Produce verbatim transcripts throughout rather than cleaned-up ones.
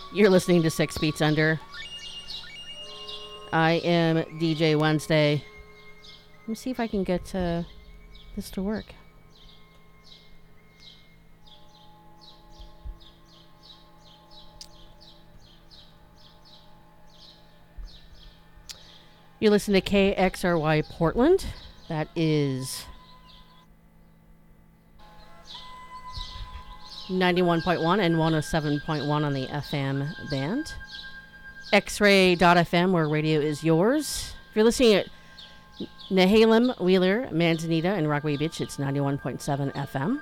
You're listening to Six Beats Under. I am D J Wednesday. Let me see if I can get uh, this to work. You listen to K X R Y Portland. That is ninety-one point one and one oh seven point one on the F M band. X-ray dot F M, where radio is yours. If you're listening at Nehalem, Wheeler, Manzanita, and Rockaway Beach, it's ninety-one point seven F M.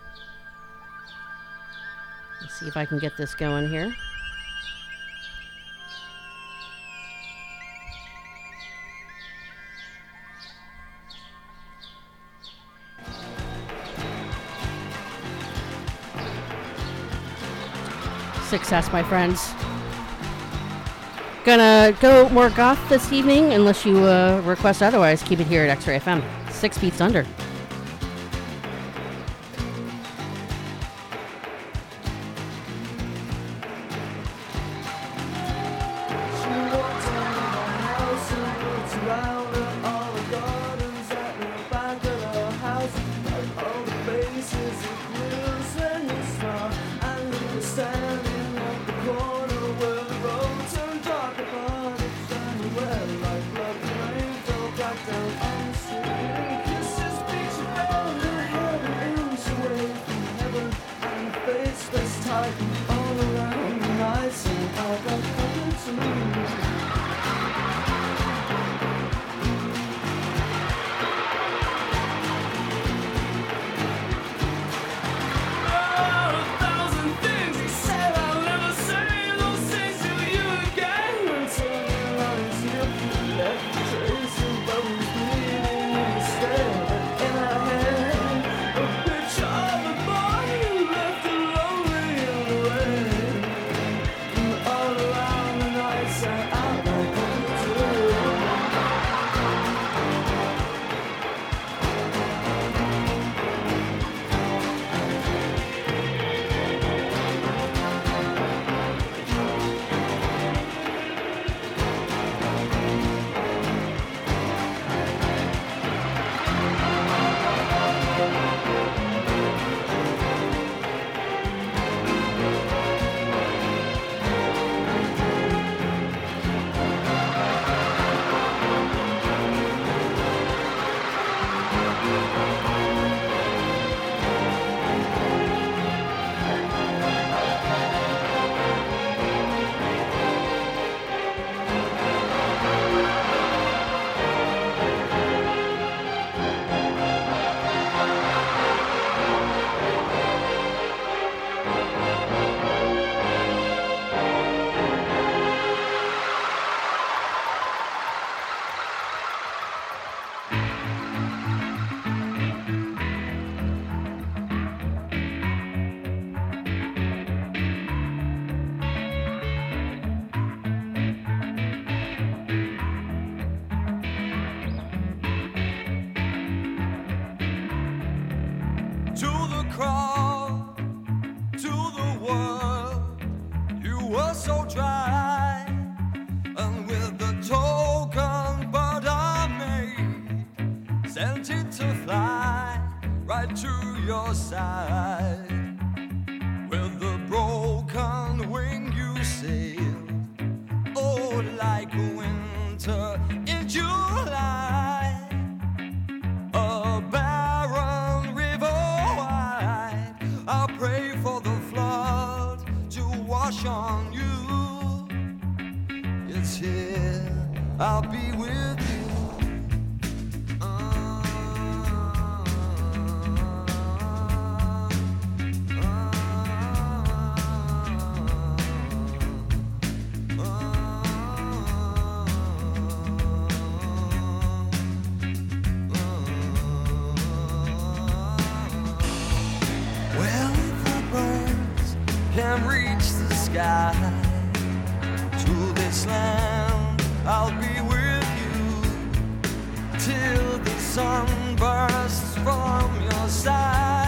Let's see if I can get this going here. Success, my friends. Gonna go more goth this evening, unless you uh, request otherwise. Keep it here at X-Ray F M. Six Beats Under.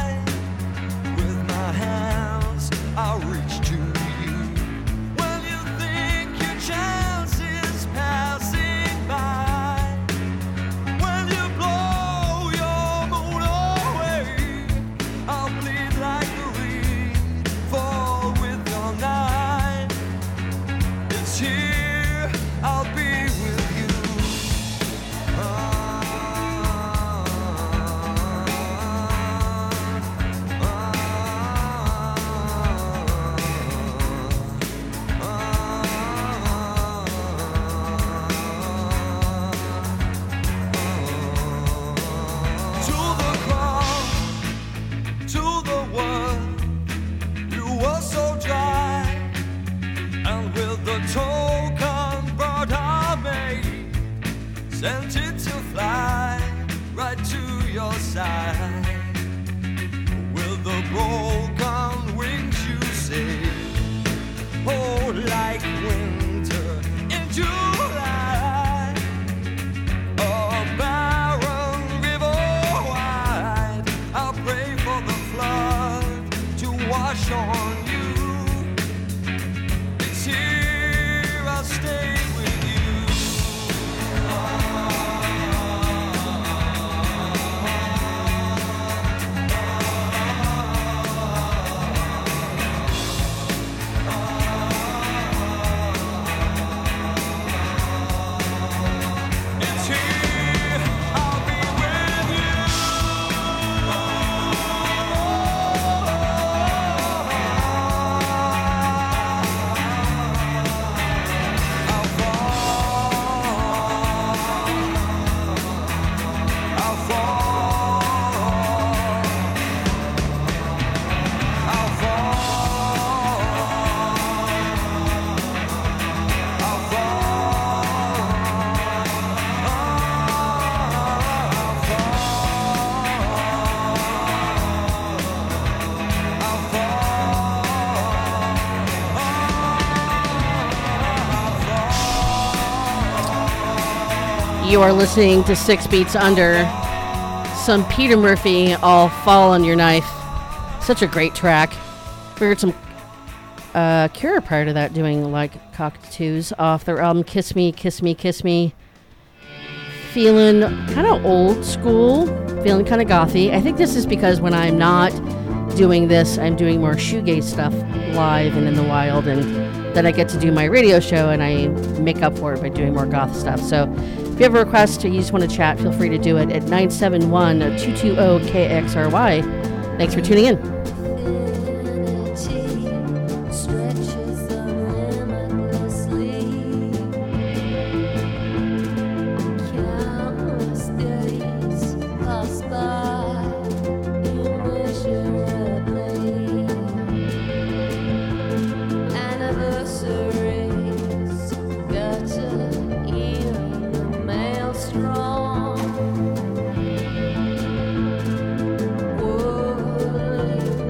I'll reach to you. Well, you side. With the broken wings you say, oh, like winter in July, a barren river wide. I'll pray for the flood to wash on you. It's here I'll stay with you. You are listening to Six Beats Under. Some Peter Murphy, I'll Fall on Your Knife. Such a great track. We heard some uh, Cure prior to that doing like cockatoos off their album Kiss Me, Kiss Me, Kiss Me. Feeling kind of old school, feeling kind of gothy. I think this is because when I'm not doing this, I'm doing more shoegaze stuff live and in the wild, and then I get to do my radio show and I make up for it by doing more goth stuff. So if you have a request or you just want to chat, feel free to do it at nine seven one, two two zero, K X R Y. Thanks for tuning in. Strong. Whoa.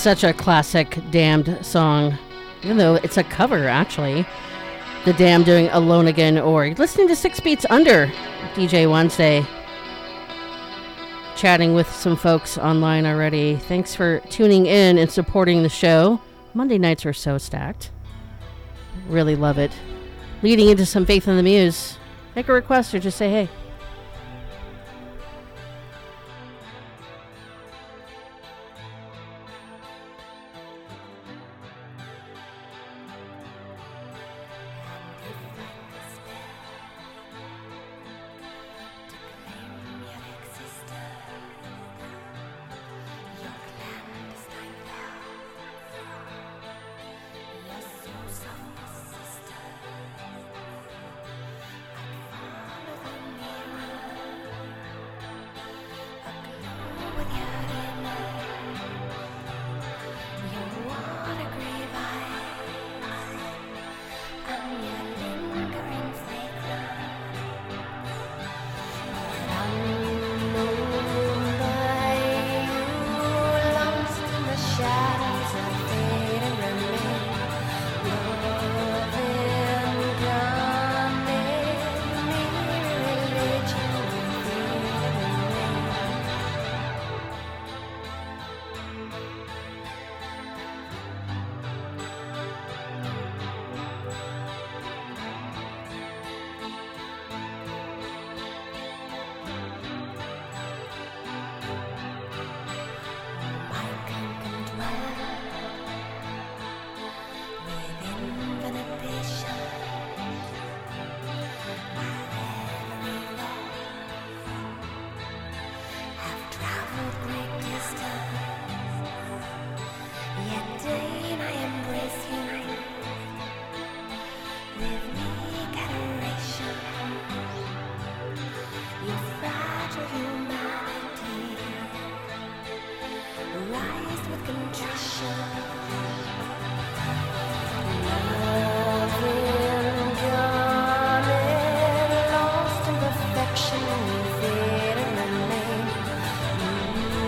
Such a classic Damned song, even though it's a cover, actually. The Damned doing Alone Again, or listening to Six Beats Under, D J Wednesday. Chatting with some folks online already. Thanks for tuning in and supporting the show. Monday nights are so stacked. Really love it. Leading into some Faith in the Muse. Make a request or just say hey. Lost in perfection, fade in the name.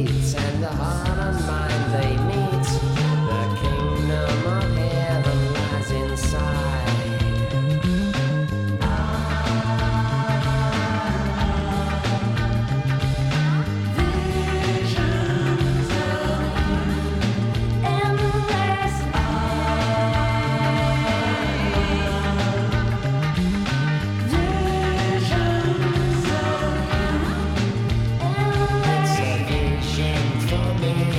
beats and the heart and mind they meet. The kingdom of heaven lies inside. Visions of endless visions of endless. It's a vision for me.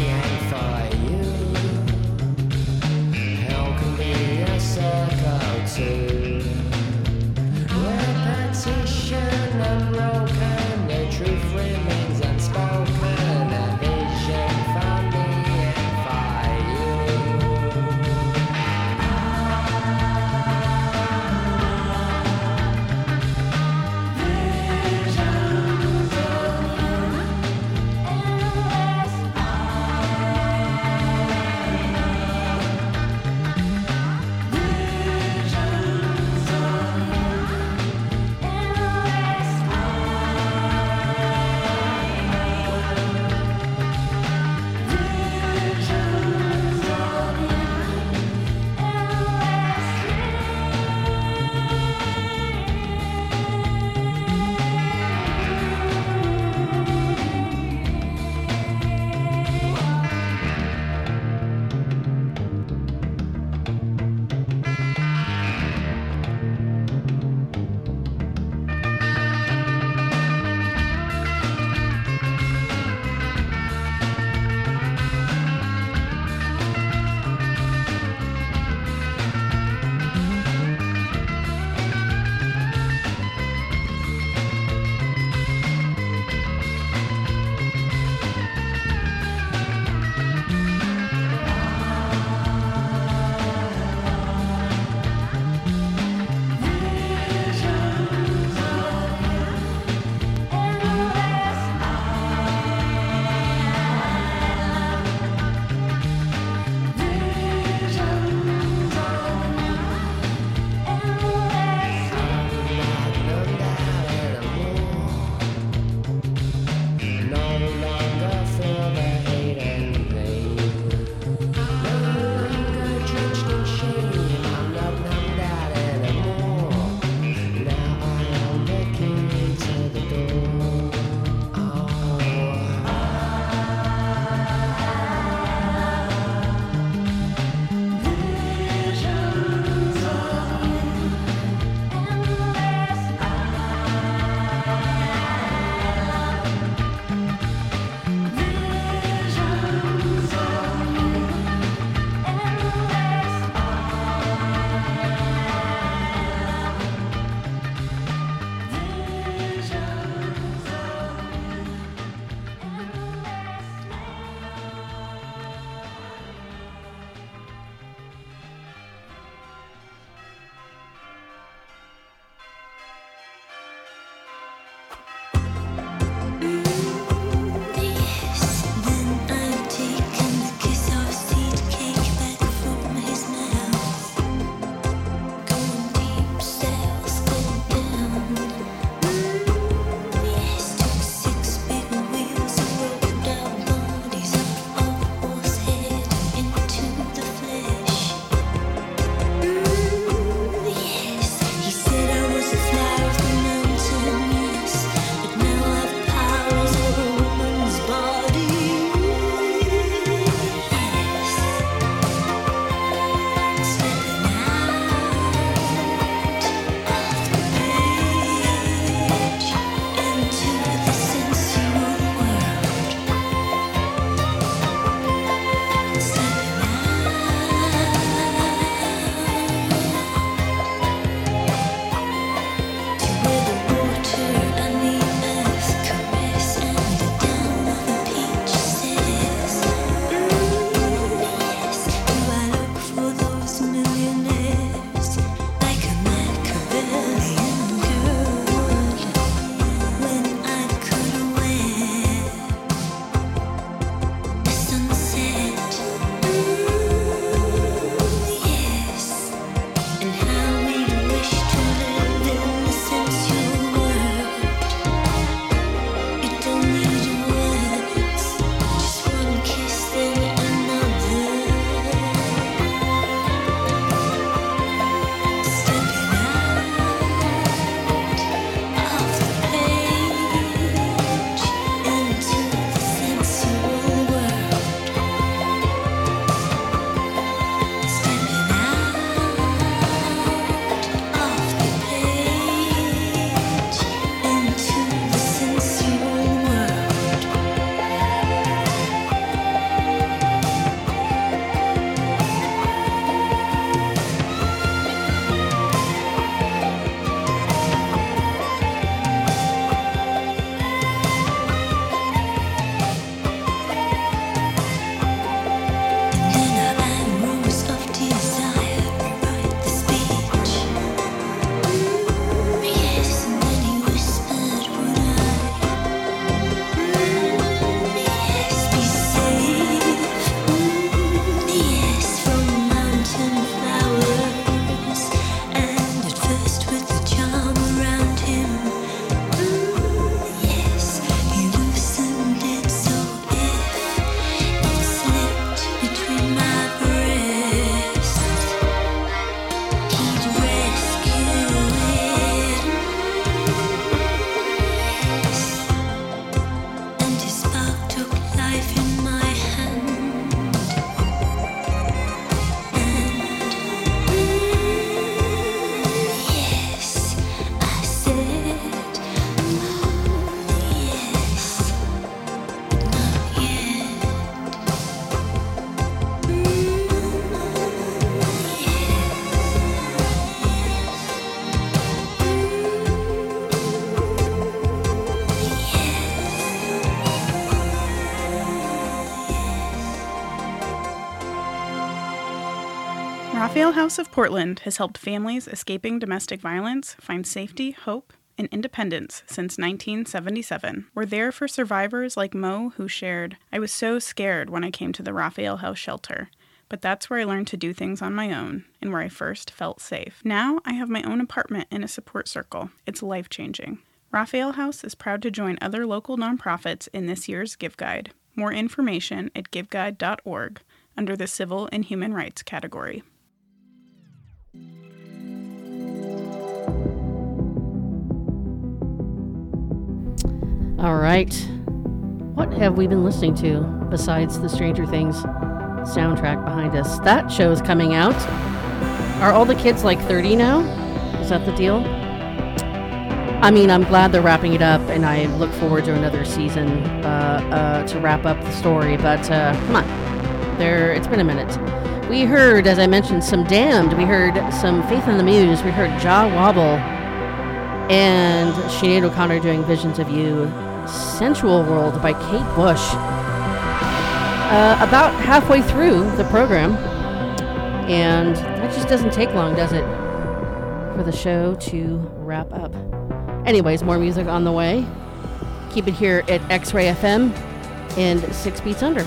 Raphael House of Portland has helped families escaping domestic violence find safety, hope, and independence since nineteen seventy-seven. We're there for survivors like Mo, who shared, "I was so scared when I came to the Raphael House shelter, but that's where I learned to do things on my own and where I first felt safe. Now I have my own apartment and a support circle. It's life-changing." Raphael House is proud to join other local nonprofits in this year's Give Guide. More information at give guide dot org under the Civil and Human Rights category. All right. What have we been listening to besides the Stranger Things soundtrack behind us? That show is coming out. Are all the kids like thirty now? Is that the deal? I mean, I'm glad they're wrapping it up, and I look forward to another season uh, uh, to wrap up the story. But uh, come on, there. It's been a minute. We heard, as I mentioned, some Damned. We heard some Faith in the Muse. We heard Jaw Wobble, and Sinead O'Connor doing Visions of You. Sensual World by Kate Bush. Uh, about halfway through the program, and that just doesn't take long, does it, for the show to wrap up. Anyways, more music on the way. Keep it here at X-Ray F M and Six Beats Under.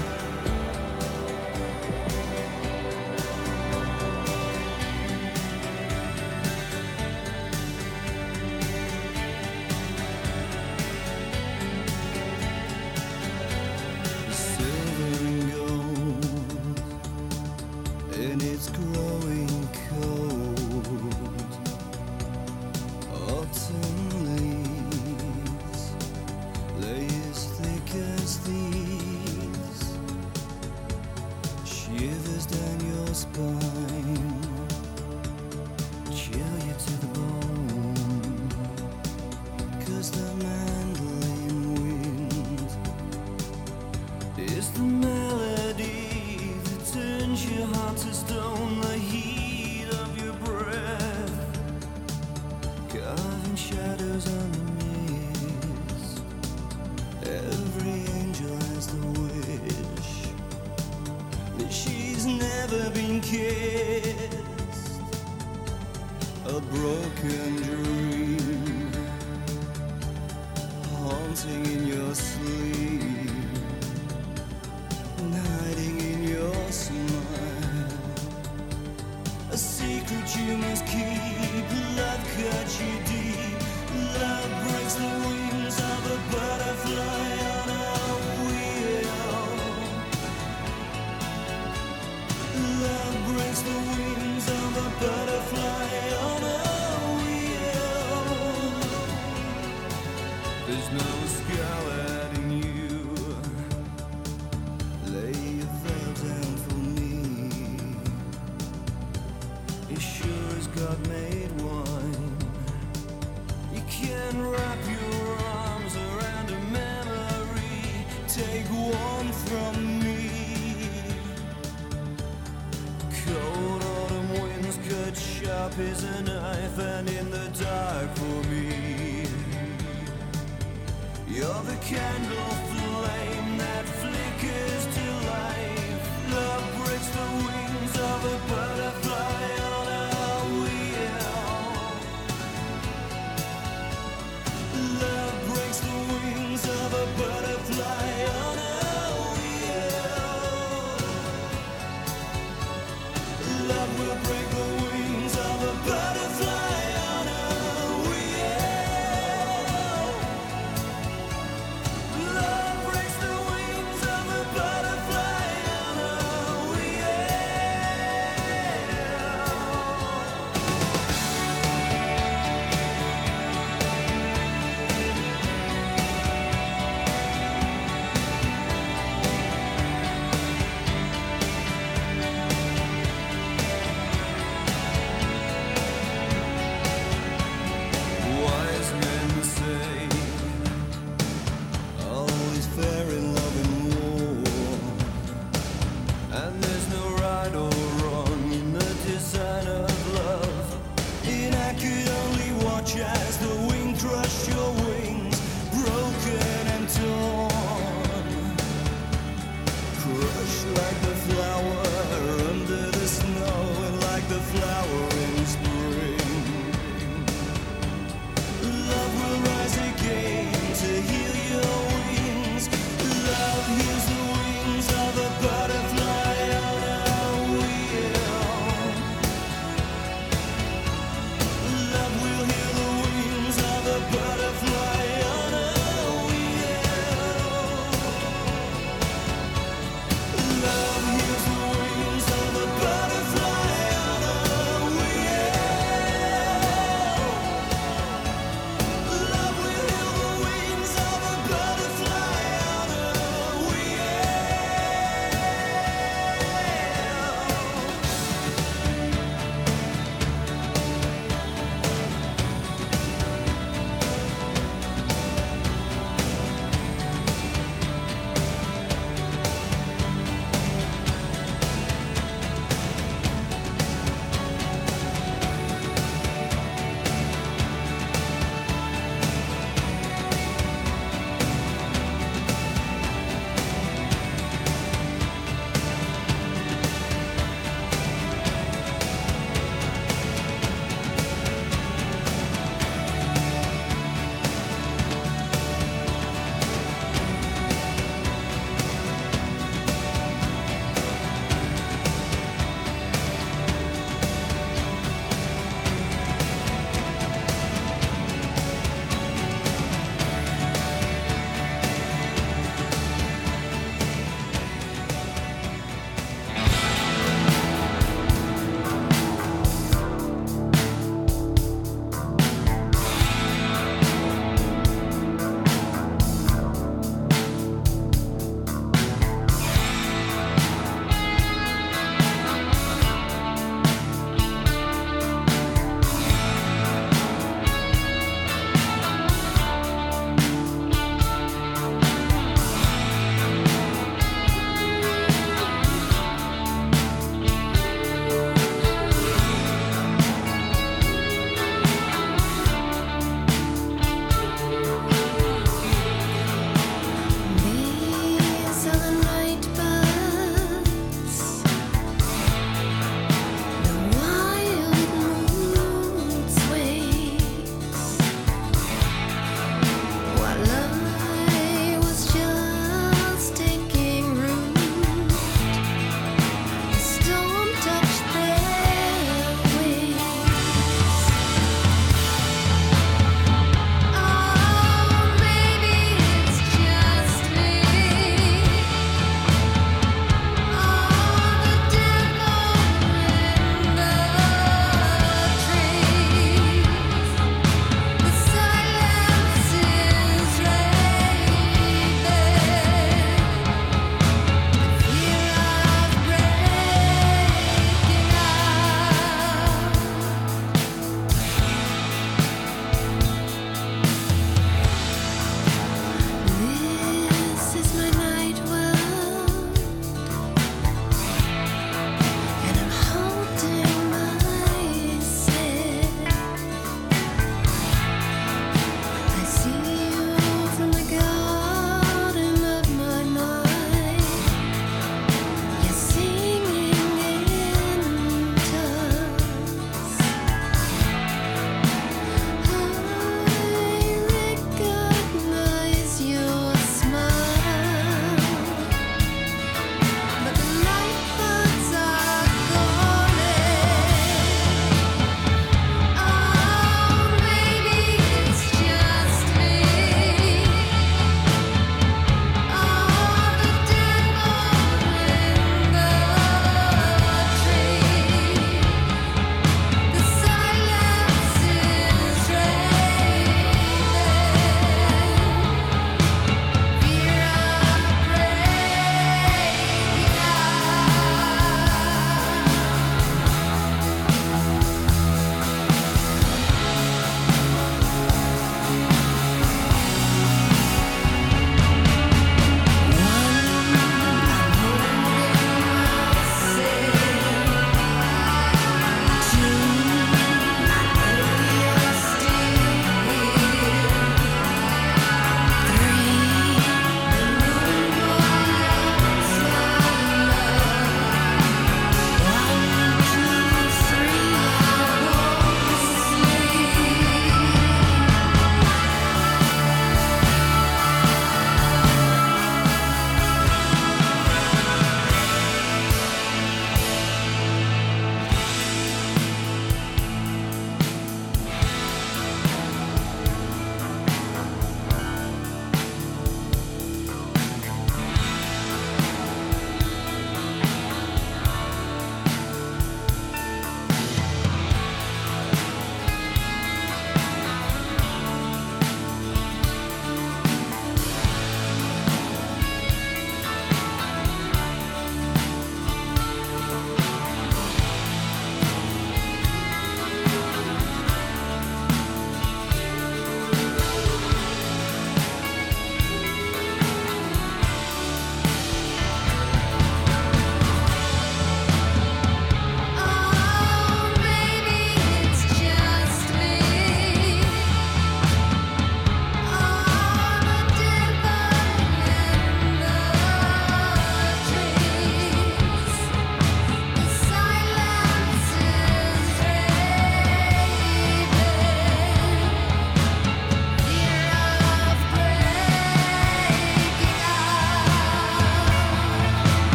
Like the flower under the snow, and like the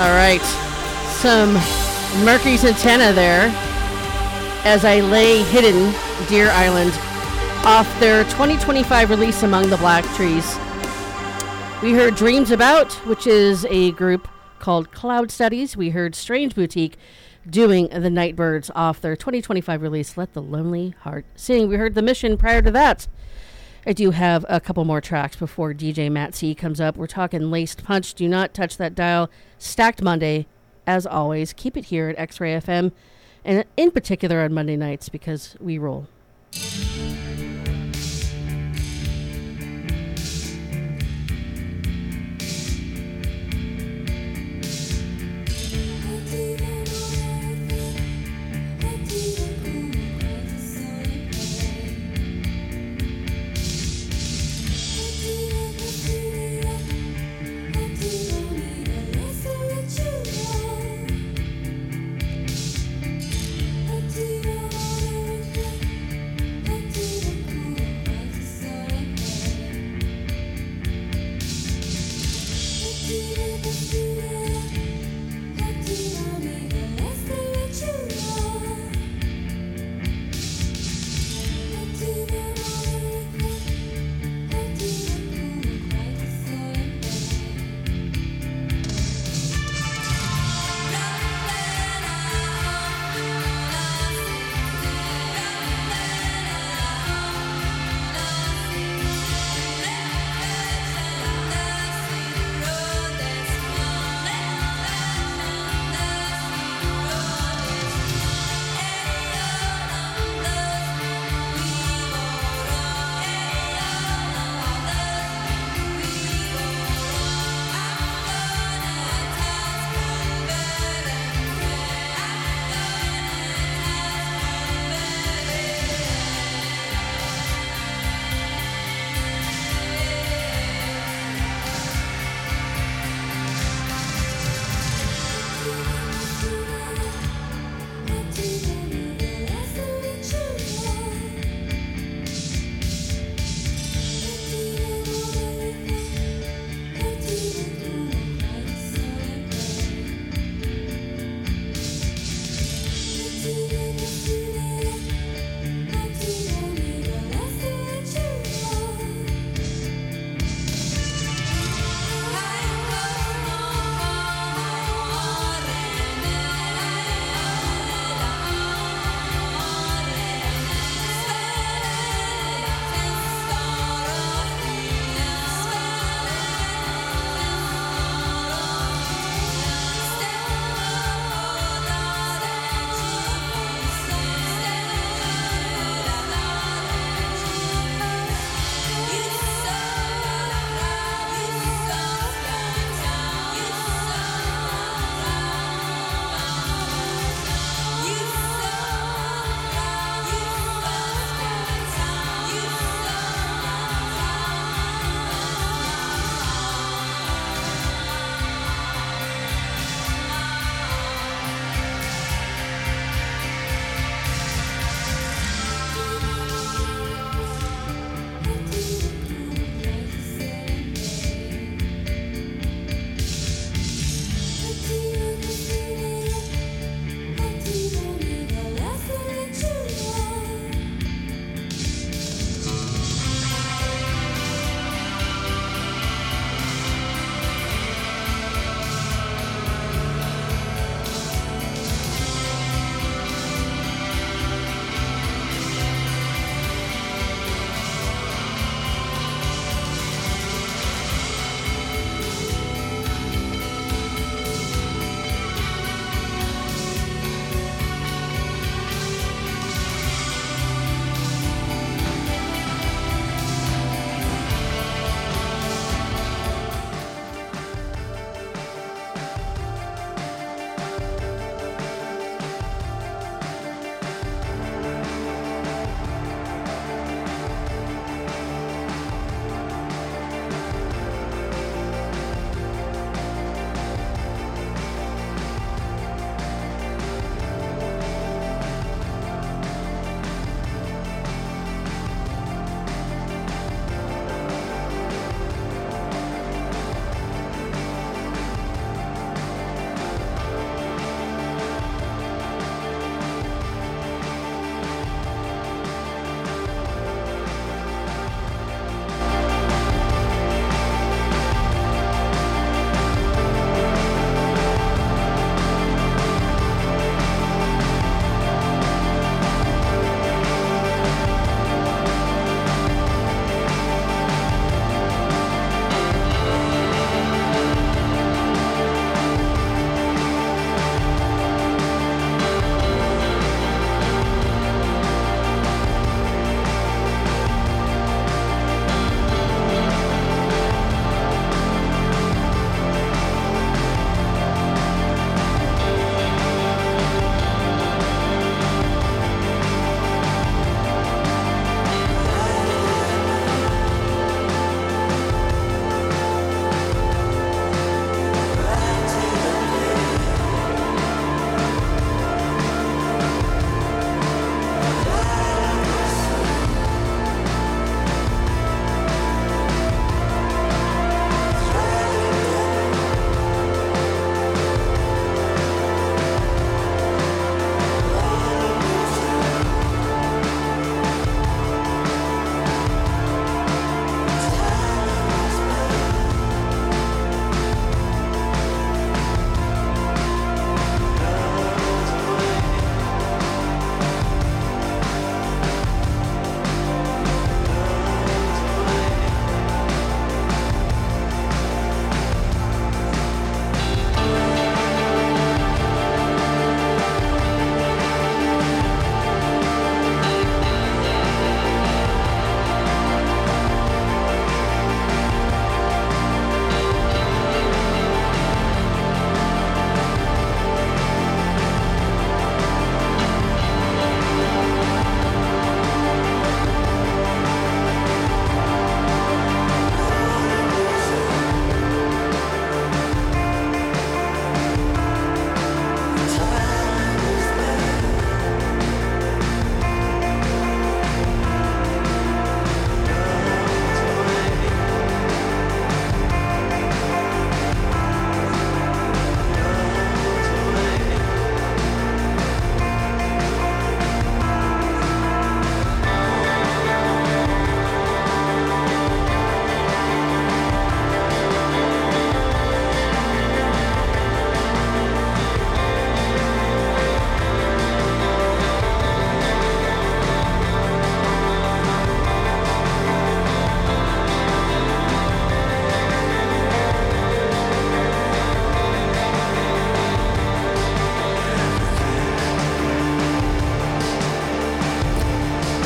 All right. Some Murky Santana there as I lay hidden Deer Island off their twenty twenty-five release Among the Black Trees. We heard Dreams About, which is a group called Cloud Studies. We heard Strange Boutique doing The Nightbirds off their twenty twenty-five release Let the Lonely Heart Sing. We heard The Mission prior to that. I do have a couple more tracks before D J Matt C comes up. We're talking Laced Punch. Do not touch that dial. Stacked Monday, as always. Keep it here at X-Ray F M, and in particular on Monday nights because we roll. Do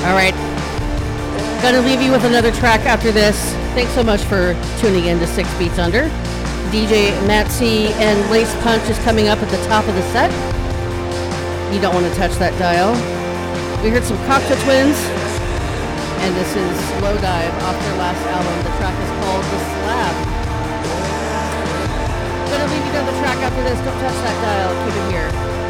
All right. Gonna leave you with another track after this. Thanks so much for tuning in to Six Beats Under. D J Matsy and Lace Punch is coming up at the top of the set. You don't want to touch that dial. We heard some Cocteau Twins, and this is Low Dive off their last album. The track is called The Slab. Gonna leave you another track after this. Don't touch that dial. Keep it here.